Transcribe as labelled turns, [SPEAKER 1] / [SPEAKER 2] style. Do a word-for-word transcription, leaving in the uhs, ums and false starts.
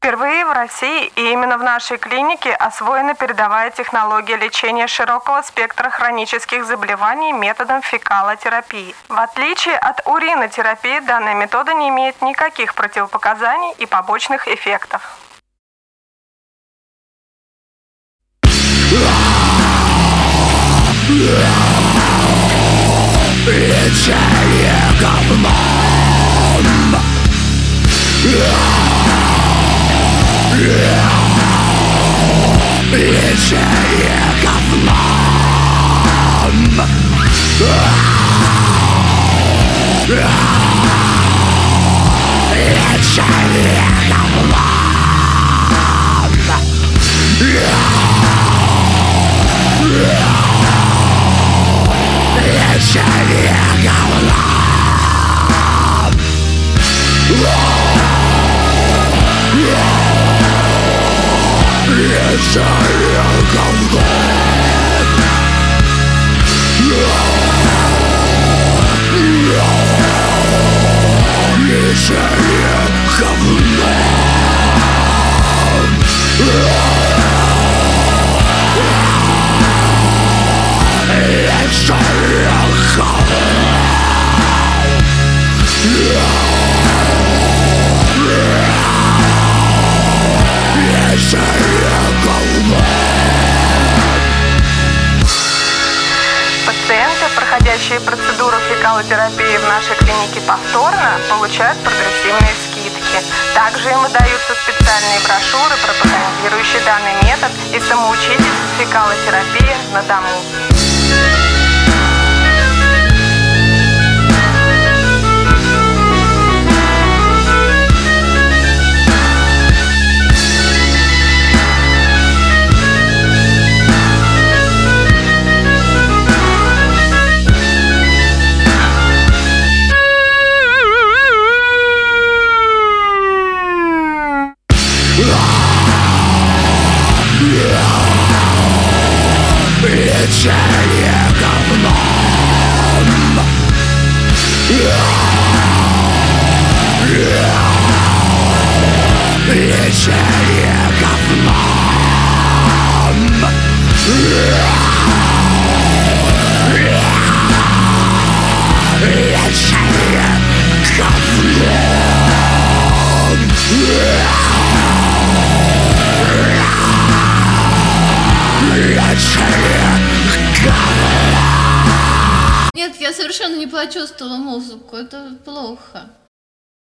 [SPEAKER 1] Впервые в России и именно в нашей клинике освоена передовая технология лечения широкого спектра хронических заболеваний методом фекалотерапии. В отличие от уринотерапии, данная метода не имеет никаких противопоказаний и побочных эффектов.
[SPEAKER 2] Лечение говном. Лечение говном. Лечение говном. Лечение говном. Лечение говном. Лечение говном.
[SPEAKER 1] Пациенты, проходящие процедуру фекалотерапии в нашей клинике повторно, получают прогрессивные скидки. Также им выдаются специальные брошюры, пропагандирующие данный метод и самоучительство фекалотерапии на дому.
[SPEAKER 2] Лечение говном. Лечение говном. Лечение говном.
[SPEAKER 3] Нет, я совершенно не почувствовала музыку, это плохо.